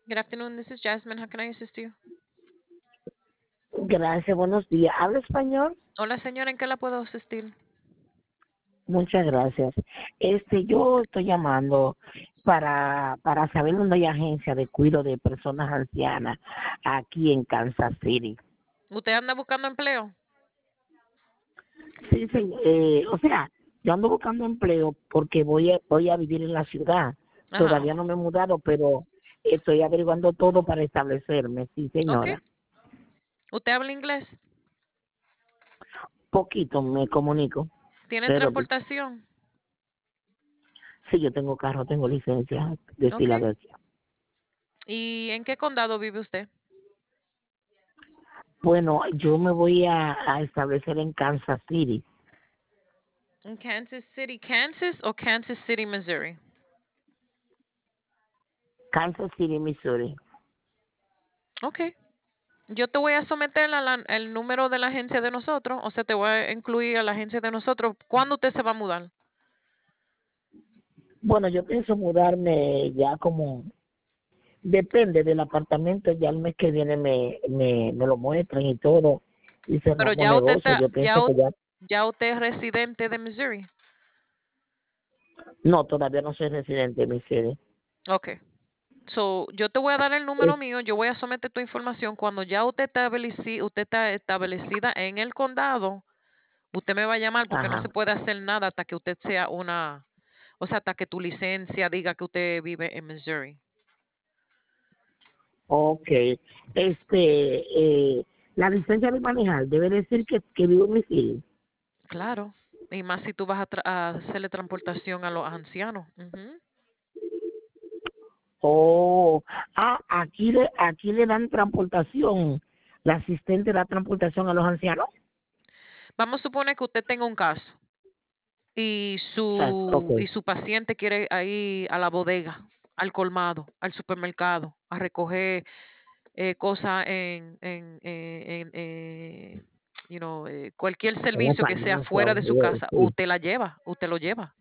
Good afternoon, this is Jasmine. How can I assist you? Gracias, buenos días. ¿Habla español? Hola, señora, ¿en qué la puedo asistir? Muchas gracias. Yo estoy llamando para saber dónde hay agencia de cuidado de personas ancianas aquí en Kansas City. ¿Usted anda buscando empleo? Sí, sí, o sea, yo ando buscando empleo porque voy a vivir en la ciudad. Ajá. Todavía no me he mudado, pero estoy averiguando todo para establecerme. Sí, Ok. señora. ¿Usted habla inglés? Poquito me comunico, ¿Tiene pero poquito. transportación? Sí, yo tengo carro, tengo licencia de Ok. Filadelfia. ¿Y en qué condado vive usted? Bueno, yo me voy a establecer en Kansas City. En Kansas City, Kansas o Kansas City, Missouri. Kansas City, Missouri. Ok. Yo te voy a someter el número de la agencia de nosotros, o sea, te voy a incluir a la agencia de nosotros. ¿Cuándo usted se va a mudar? Bueno, yo pienso mudarme ya como, depende del apartamento, ya el mes que viene me lo muestran y todo, y Pero cerramos ya usted negocio. está, Yo pienso que ya, ya usted es residente de Missouri. no, todavía no soy residente de Missouri. Ok. So, yo te voy a dar el número Es- mío, yo voy a someter tu información. Cuando ya usted está establecida en el condado, usted me va a llamar porque no ajá, se puede hacer nada hasta que usted sea o sea, hasta que tu licencia diga que usted vive en Missouri. ok. La licencia de manejar debe decir que vivo en Missouri. Claro. Y más si tú vas a hacerle transportación a los ancianos. Ujú. Oh, aquí le dan transportación. La asistente da transportación a los ancianos. Vamos a suponer que usted tenga un caso y Ok. su paciente quiere ir a la bodega, al colmado, al supermercado, a recoger cosas cualquier En la servicio que sea farmacia, fuera de su casa, sí. usted lo lleva.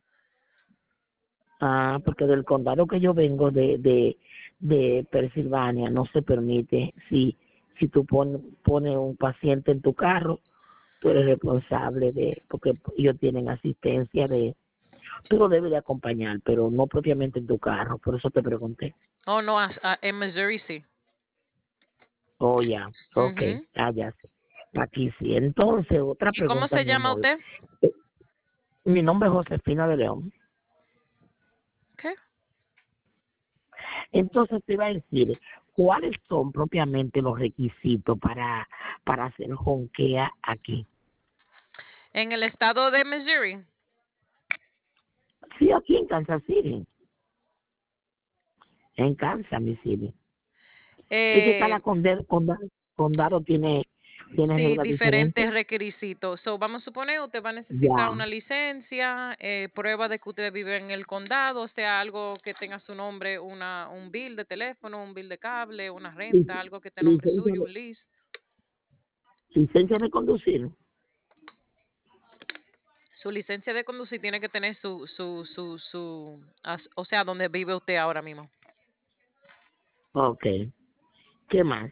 Porque del condado que yo vengo de Pensilvania no se permite. Si tú pones un paciente en tu carro, tú eres responsable porque ellos tienen asistencia tú lo debes de acompañar, pero no propiamente en tu carro. Por eso te pregunté. Oh, no, en Missouri sí. Oh, ya, ok, Ujú. ya sé. Aquí sí. Entonces, otra ¿Y cómo pregunta, se mi llama amor. usted? Eh, Mi nombre es Josefina de León. ¿Qué? Entonces te iba a decir, ¿cuáles son propiamente los requisitos para hacer jonquea aquí? En el estado de Missouri. Sí, aquí en Kansas City, en Kansas, Missouri. Es que Eh, cada condado tiene Sí, reglas diferentes. diferentes requisitos. So, vamos a suponer, usted va a necesitar Ya, una licencia, prueba de que usted vive en el condado, o sea, algo que tenga su nombre, un bill de teléfono, un bill de cable, una renta, lic- algo que esté a nombre licencia suyo, de, un lease. licencia de conducir. Su licencia de conducir tiene que tener o sea, donde vive usted ahora mismo. Ok, ¿qué más?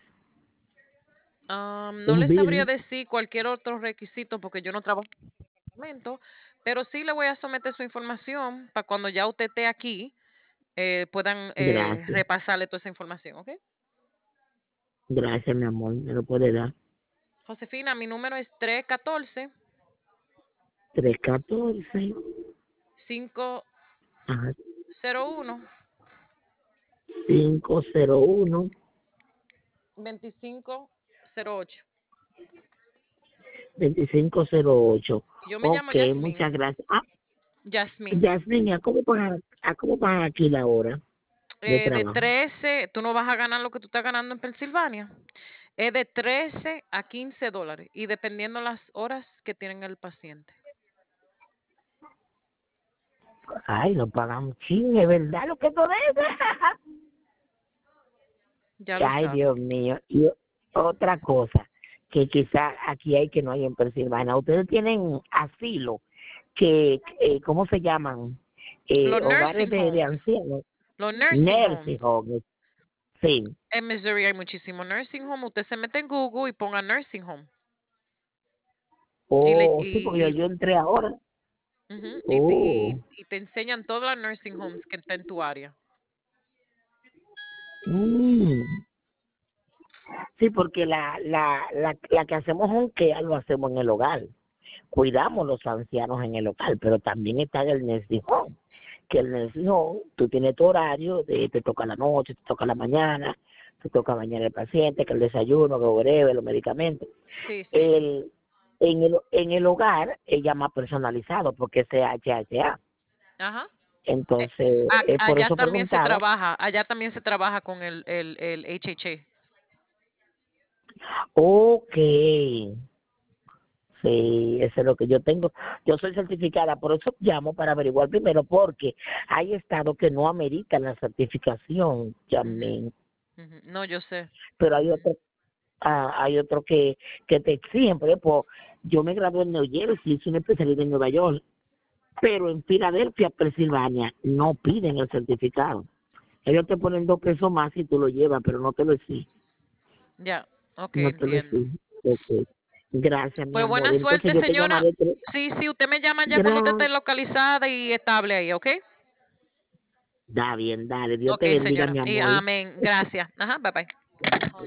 No Un le sabría bill. decir cualquier otro requisito porque yo no trabajo en el departamento, pero sí le voy a someter su información para cuando ya usted esté aquí puedan Gracias, repasarle toda esa información, ¿ok? gracias, mi amor, me lo puede dar. Josefina, mi número es 314 314, ajá, 501 501. 2508. 2508. Yo me llamo Ok, Yasmín. muchas gracias. Yasmín. Yasmin, ¿a cómo pagan aquí la hora de De trabajo? 13, tú no vas a ganar lo que tú estás ganando en Pensilvania. Es de $13 a $15 y dependiendo las horas que tienen el paciente. Ay, no pagan chin, es verdad lo que tú dices. Ya lo Ay, sabe. Dios mío. Y otra cosa que quizá aquí hay que no hay en Pensilvania. Ustedes tienen asilo, ¿cómo se llaman? Los Hogares nursing de homes. ancianos, Los nursing nursing homes. homes. Sí. En Missouri hay muchísimo nursing home. Usted se mete en Google y ponga nursing home. Y, le, Oh, sí, porque y, yo entré ahora. ujú, Oh. y te enseñan todas las nursing homes que están en tu área. Mm. Sí, porque la que hacemos un que lo hacemos en el hogar. Cuidamos los ancianos en el hogar, pero también está en el nursing home. Que el nursing home, tú tienes tu horario, te toca la noche, te toca la mañana, te toca mañana el paciente, que el desayuno, que breve, los medicamentos. Sí, sí. El, en el hogar es ya más personalizado porque es HHA. Ajá. Eh, Entonces, por eso preguntaba. allá también se trabaja con el HHA. Ok, sí, eso es lo que yo tengo. Yo soy certificada, por eso llamo para averiguar primero, porque hay estados que no ameritan la certificación, Ujú, llamé, ujú. No, yo sé. pero Ujú. hay otro que te exigen. Por ejemplo, yo me gradué en New Jersey, hice una especialidad en Nueva York, pero en Filadelfia, Pensilvania, no piden el certificado. Ellos te ponen $2 más si tú lo llevas, pero no te lo exigen. Ya, ok, No te lo entiendo. exigen. Ok. Gracias, mi Pues buena amor. Entonces suerte, yo te señora. llamaré. Sí, sí, usted me llama ya cuando usted esté Gracias. localizada y estable ahí, ¿ok? Da bien, dale. Dios Ok, te bendiga, señora. mi Y amor. amén. Gracias. Ajá, bye bye.